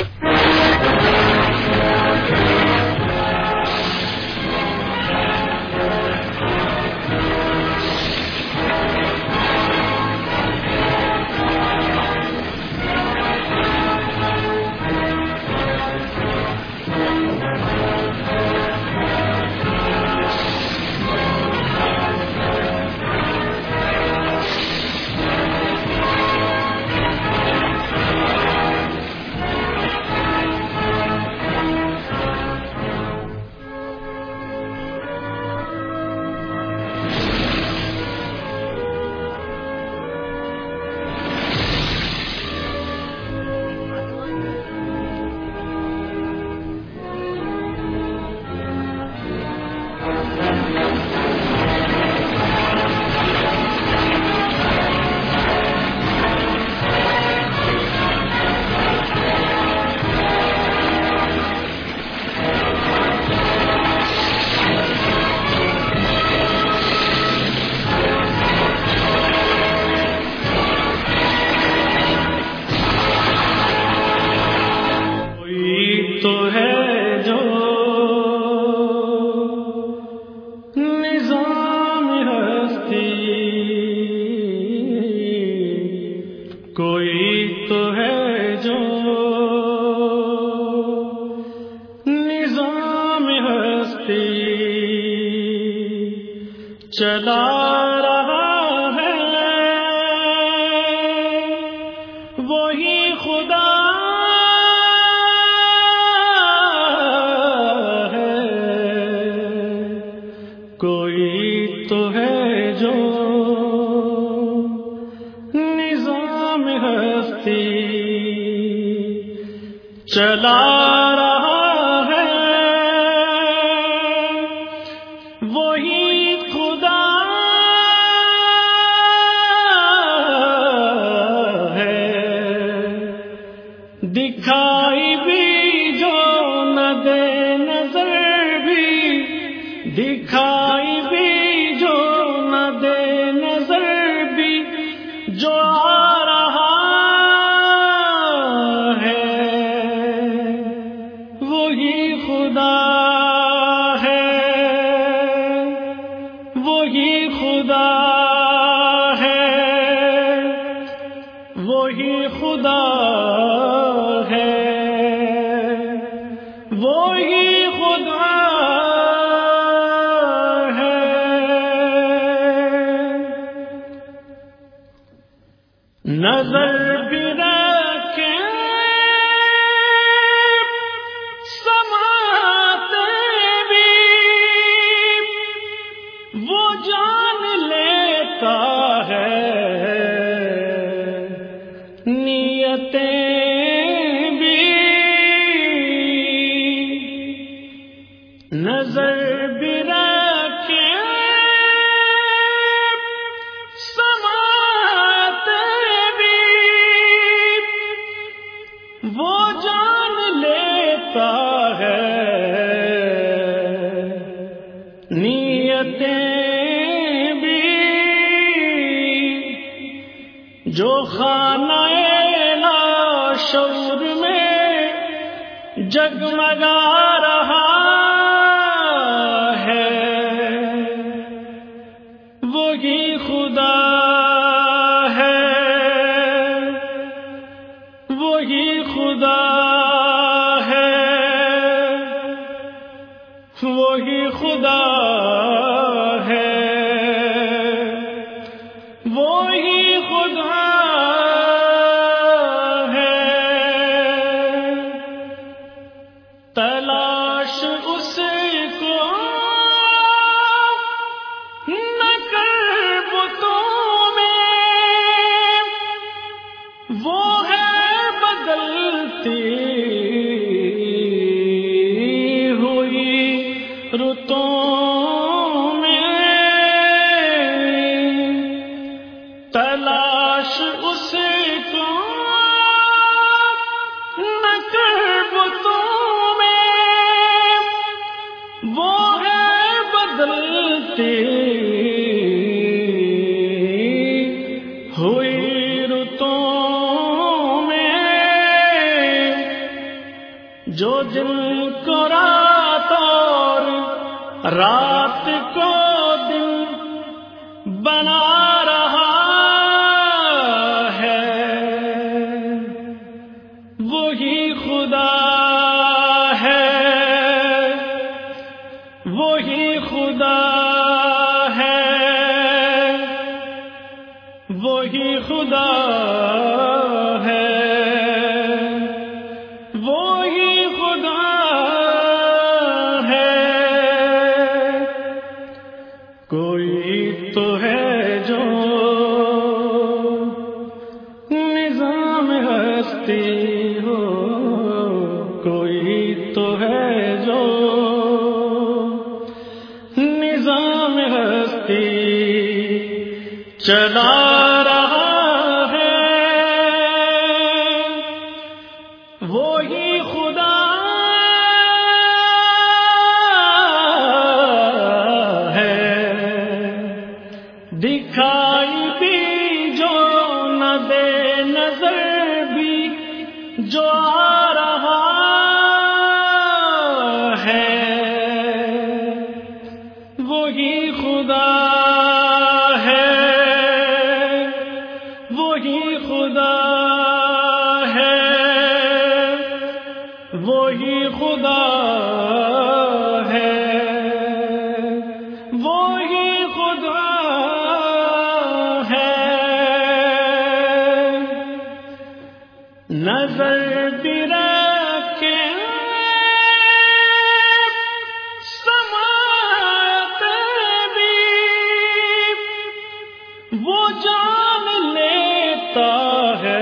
جو خانہ لاشور میں جگمگا رہا ہے وہی خدا وہی خدا ہے تلاش اس کو نہ کر بتوں میں وہ ہے بدلتی ہوئی رتوں تلاش اس کو نہ کر بتوں میں وہ ہے بدلتی ہوئی رتوں میں جو دن کو رات اور رات کو دن بنا رہا وہی خدا ہے وہی خدا ہے وہی خدا ہے وہی خدا ہے کوئی تو ہے جو نظام ہستی کوئی تو ہے جو نظام ہستی چلا رہا ہے وہی خدا ہے دکھائی بھی جو نہ دے نظر بھی جو آ رہا وہی خدا ہے وہی خدا ہے وہی خدا ہے وہی خدا ہے نظر بھی رکھے وہ جان لیتا ہے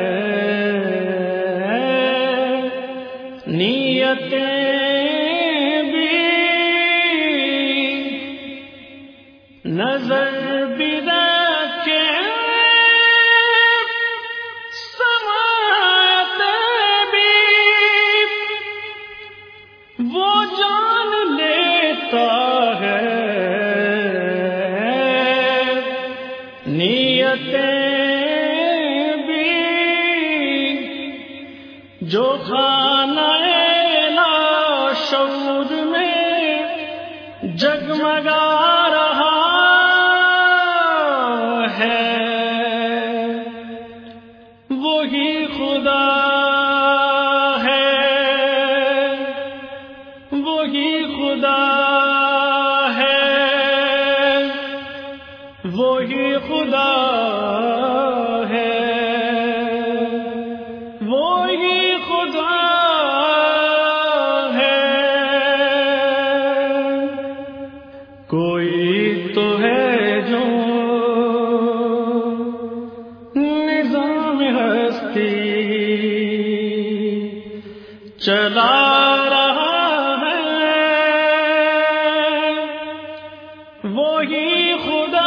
نیتیں بھی نظر بھی رکھے سماعتیں بھی وہ جان لیتا ہے نیتیں بھی جو خانہ لاشعور میں جگمگا رہا ہے وہی خدا ہے وہی خدا ہے وہی خدا ہے وہی خدا ہے کوئی تو ہے جو نظام ہستی چلا رہا ہے وہی خدا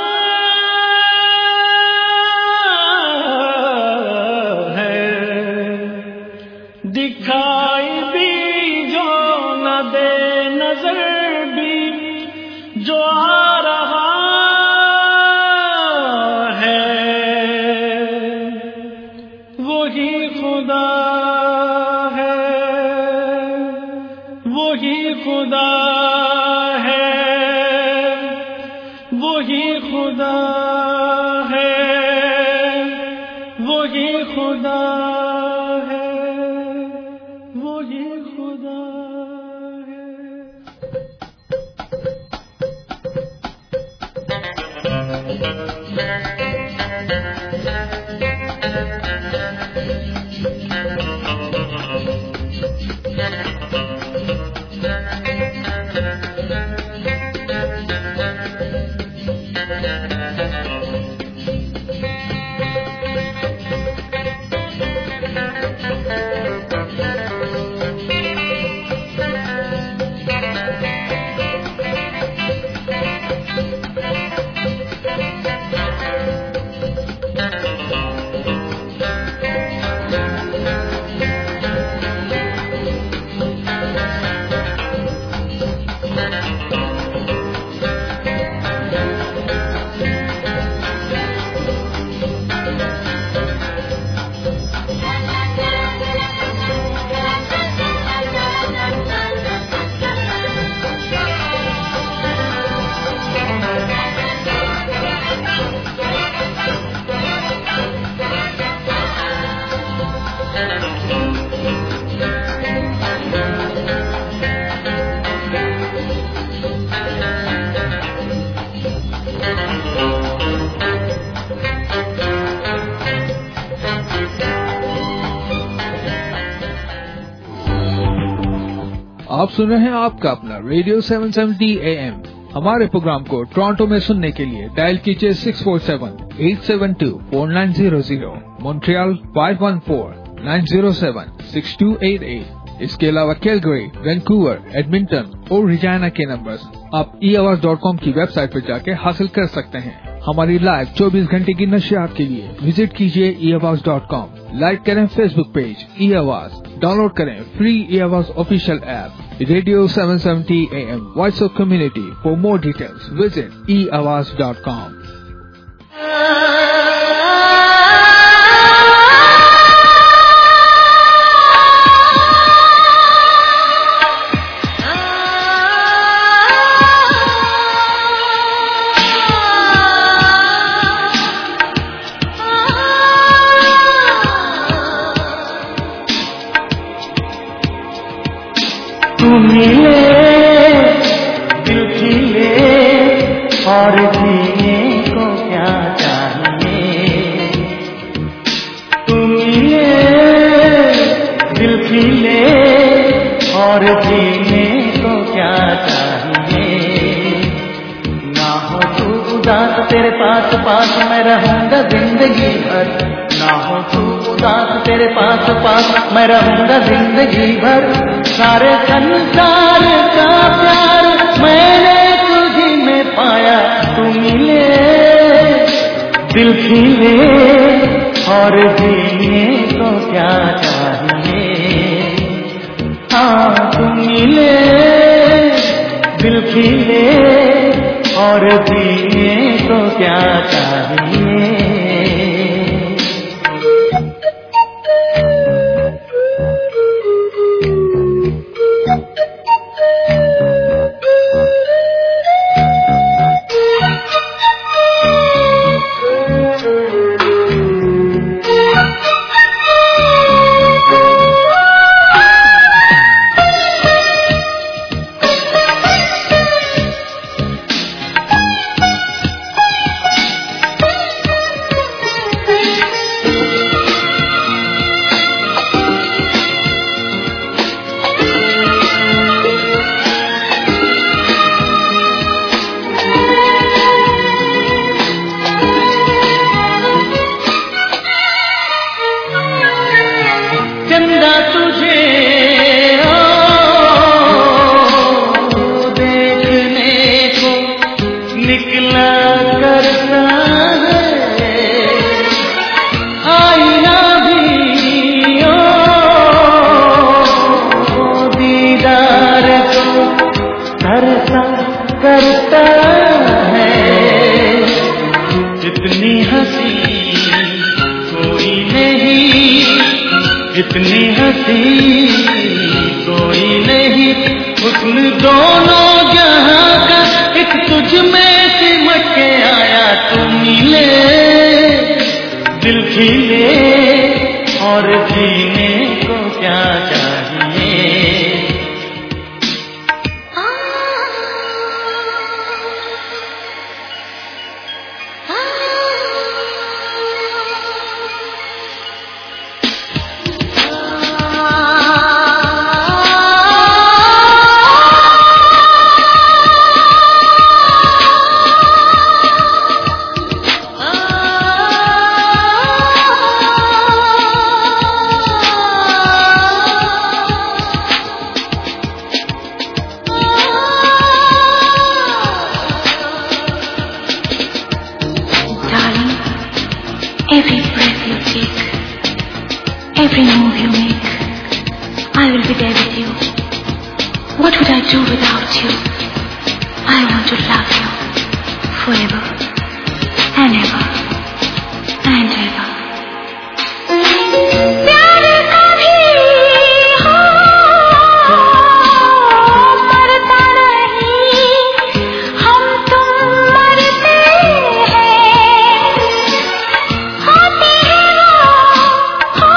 دکھائی بھی جو نہ دے نظر بھی جو آ رہا ہے وہی خدا ہے وہی خدا ہے وہی خدا ہے وہی خدا ہے وہی خدا ہے آپ سن رہے ہیں آپ کا اپنا radio seven seventy A M. ہمارے پروگرام کو ٹورانٹو میں سننے کے لیے ڈائل کیجیے six four seven eight seven two four nine zero zero, Montreal five one four nine zero seven six two eight eight. اس کے علاوہ کیلگری، وینکوور، ایڈمنٹن اور ریجائنا کے نمبرز آپ ای آواز ڈاٹ کام کی ویب سائٹ پر جا کے حاصل کر سکتے ہیں. ہماری لائیو چوبیس گھنٹے کی نشریات کے لیے وزٹ کیجیے e Awaaz dot com. Like کریں Facebook page e Awaaz, download کریں free e Awaaz official app radio seven seventy A M voice of community. For more details visit e Awaaz dot کام. मिले दिल खिले और जीने को क्या चाहिए. तुम मिले दिल खिले और जीने को क्या चाहिए. ना हो तू उदास तेरे पास पास मैं रहूंगा जिंदगी भर. ना हो तू उदास तेरे पास पास मैं रहूंगा जिंदगी भर. सारे संसार का प्यार मैंने तुझी में पाया. तू मिले दिल खिले और जीने को क्या चाहिए. हाँ तू मिले दिल खिले और जीने को क्या चाहिए. इतनी हंसी कोई नहीं. हुस्न दोनों जहां का एक तुझ में सिमट के आया. तू मिले दिल खिले और जीने को क्या चाहिए. Every breath you take, every move you make, I will be there with you. What would I do without you? I want to love you forever and ever and ever. प्यार कभी हो मरता नहीं, हम तुम मरते हैं, होते हैं वो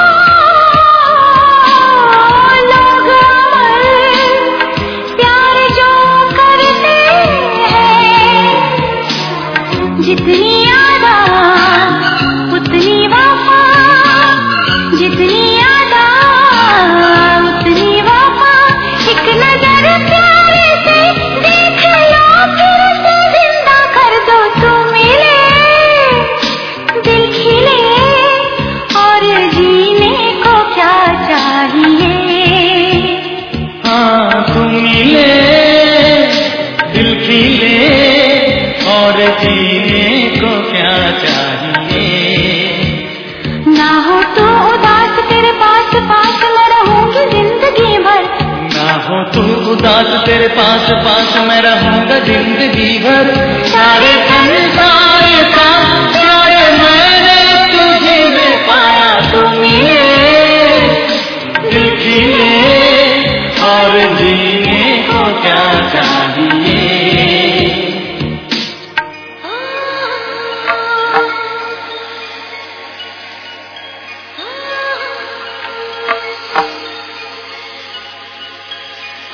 लोग अमर, प्यार जो करते हैं, जितनी यादा उतनी वफा, जितनी यादा उतनी वफा, एक नजर प्यारे से देख लो, फिर से जिंदा कर दो तू मिले, दिल खिले और जीने को क्या चाहिए। हाँ तुम मिले, दिल खिले और जीने को क्या चाहिए। ना हो तो उदास तेरे पास पास मैं रहूंगी जिंदगी भर, ना हो तू उदास तेरे पास पास मैं रहूंगा जिंदगी भर। सारे संसार का प्यार मैंने तुझे में पाया, तू मिले, दिल खिले और जीने को क्या चाहिए।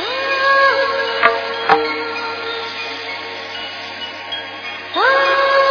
Oh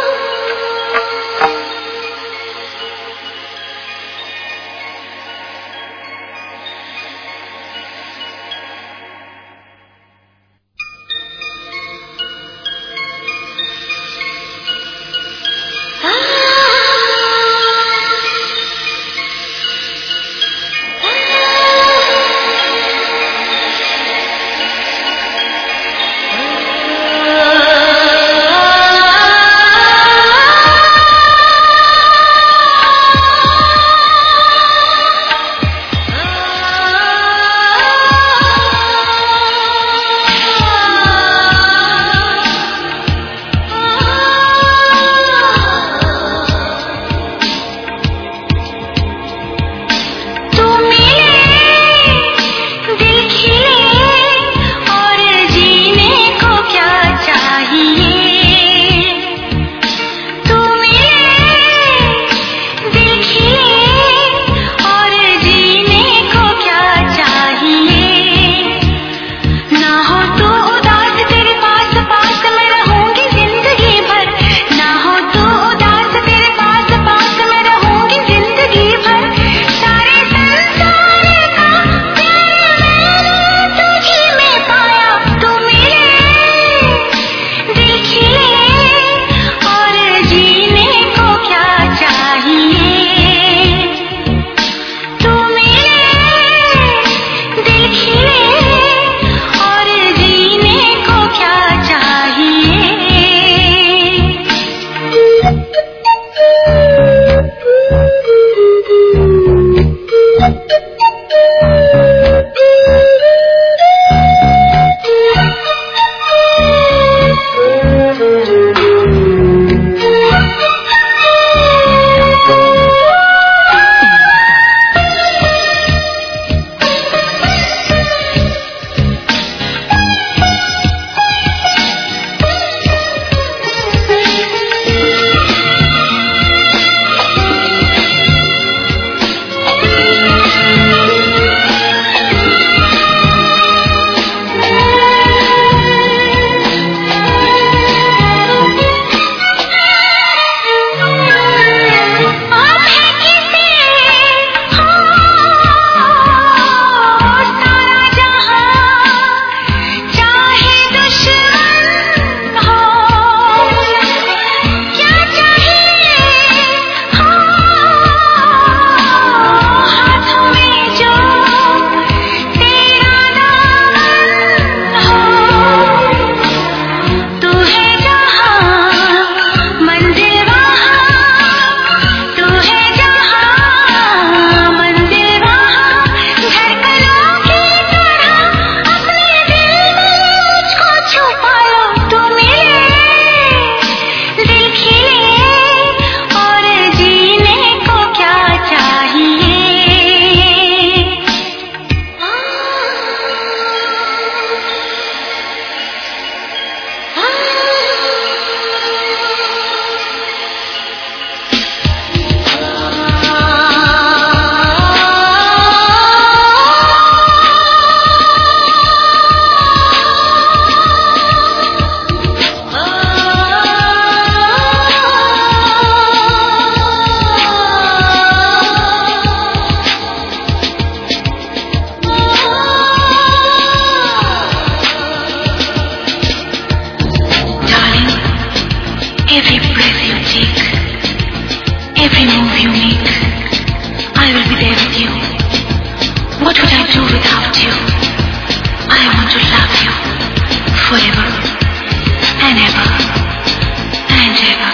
Every move you make, I will be there with you. What would I do without you? I want to love you forever and ever and ever.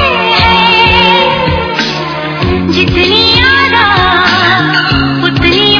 जितनी यादा उतनी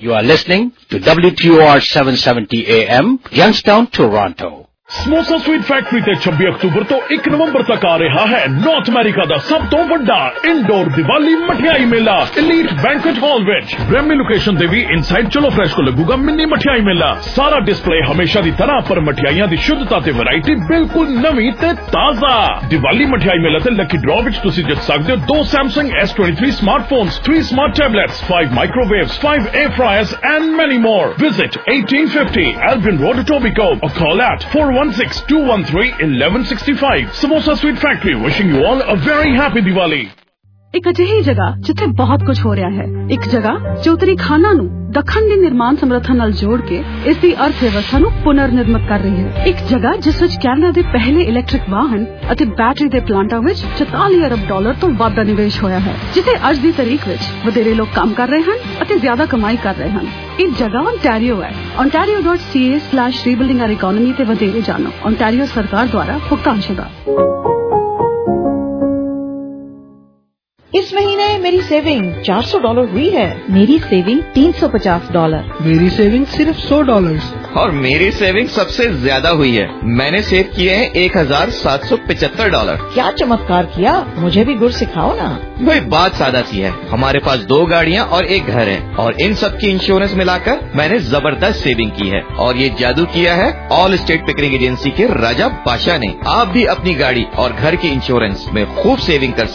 You are listening to W T O R seven seventy A M, Youngstown, Toronto. Samosa sweet factory ਤੇ ਛੱਬੀ October ਤੋਂ ਇੱਕ ਨਵੰਬਰ ਤੱਕ ਆ ਰਿਹਾ ਹੈ ਨਾਰਥ ਅਮਰੀਕਾ ਦਾ ਸਭ ਤੋਂ ਵੱਡਾ ਇਨਡੋਰ ਦੀਵਾਲੀ ਮਠਿਆਈ ਮੇਲਾ ਐਲੀਟ ਬੈਂਕੁਏਟ ਹਾਲ ਵਿੱਚ ਬ੍ਰੈਮੀ ਲੋਕੇਸ਼ਨ ਤੇ ਵੀ ਇਨਸਾਈਡ ਚਲੋ ਫਰੈਸ਼ ਕੋ ਲੱਗੂਗਾ ਮਿੰਨੀ ਮਠਿਆਈ ਮੇਲਾ ਸਾਰਾ ਡਿਸਪਲੇ ਹਮੇਸ਼ਾ ਦੀ ਤਰ੍ਹਾਂ ਪਰ ਮਠਿਆਈਆਂ ਦੀ ਸ਼ੁੱਧਤਾ ਤੇ ਵੈਰਾਈਟੀ ਬਿਲਕੁਲ ਨਵੀਂ ਤੇ ਤਾਜ਼ਾ ਦੀਵਾਲੀ ਮਠਿਆਈ ਮੇਲਾ ਤੇ ਲੱਕੀ ਡਰਾਅ ਵਿੱਚ ਤੁਸੀਂ ਜਿੱਤ ਸਕਦੇ ਹੋ ਦੋ Samsung S twenty-three smartphones, three smart tablets, five microwaves, five air fryers and many more. Visit eighteen fifty Albion Road, Etobicoke or call at four one six two one three one one six five. Samosa Sweet Factory wishing you all a very happy Diwali. ਇੱਕ ਅਜਿਹੀ ਜਗ੍ਹਾ ਜਿੱਥੇ ਬਹੁਤ ਕੁਝ ਹੋ ਰਿਹਾ ਹੈ ਇੱਕ ਜਗ੍ਹਾ ਜੋ ਉੱਤਰੀ ਖਾਨਾਂ ਨੂੰ ਦੱਖਣ ਦੀ ਨਿਰਮਾਣ ਸਮਰੱਥਾ ਨਾਲ ਜੋੜ ਕੇ ਇਸ ਦੀ ਅਰਥ ਵਿਵਸਥਾ ਨੂੰ ਪੁਨਰ ਨਿਰਮਿਤ ਕਰ ਰਹੀ ਹੈ ਇੱਕ ਜਗ੍ਹਾ ਜਿਸ ਵਿੱਚ ਕੈਨੇਡਾ ਦੇ ਪਹਿਲੇ ਇਲੈਕਟ੍ਰਿਕ ਵਾਹਨ ਅਤੇ ਬੈਟਰੀ ਦੇ ਪਲਾਂਟਾਂ ਵਿੱਚ forty ਅਰਬ ਡਾਲਰ ਤੋਂ ਵੱਧ ਦਾ ਨਿਵੇਸ਼ ਹੋਇਆ ਹੈ ਜਿੱਥੇ ਅੱਜ ਦੀ ਤਾਰੀਖ ਵਿੱਚ ਵਧੇਰੇ ਲੋਕ ਕੰਮ ਕਰ ਰਹੇ ਹਨ ਅਤੇ ਜ਼ਿਆਦਾ ਕਮਾਈ ਕਰ ਰਹੇ ਹਨ ਇਹ ਜਗ੍ਹਾ ontario ਹੈ ontario dot c a slash rebuilding our economy ਤੇ ਵਧੇਰੇ ਜਾਣੋ ontario ਸਰਕਾਰ ਦੁਆਰਾ ਭੁਗਤਾਨਸ਼ੁਦਾ इस महीने मेरी सेविंग चार सौ डॉलर हुई है मेरी सेविंग तीन सौ पचास डॉलर मेरी सेविंग सिर्फ सौ डॉलर और मेरी सेविंग सबसे ज्यादा हुई है मैंने सेव किए हैं एक हजार सात सौ पिछहत्तर डॉलर क्या चमत्कार किया मुझे भी गुर सिखाओ ना भाई बात सादा सी है हमारे पास दो गाड़ियाँ और एक घर है और इन सब की इंश्योरेंस मिलाकर मैंने जबरदस्त सेविंग की है और ये जादू किया है ऑल स्टेट पिकरिंग एजेंसी के राजा बादशाह ने आप भी अपनी गाड़ी और घर की इंश्योरेंस में खूब सेविंग कर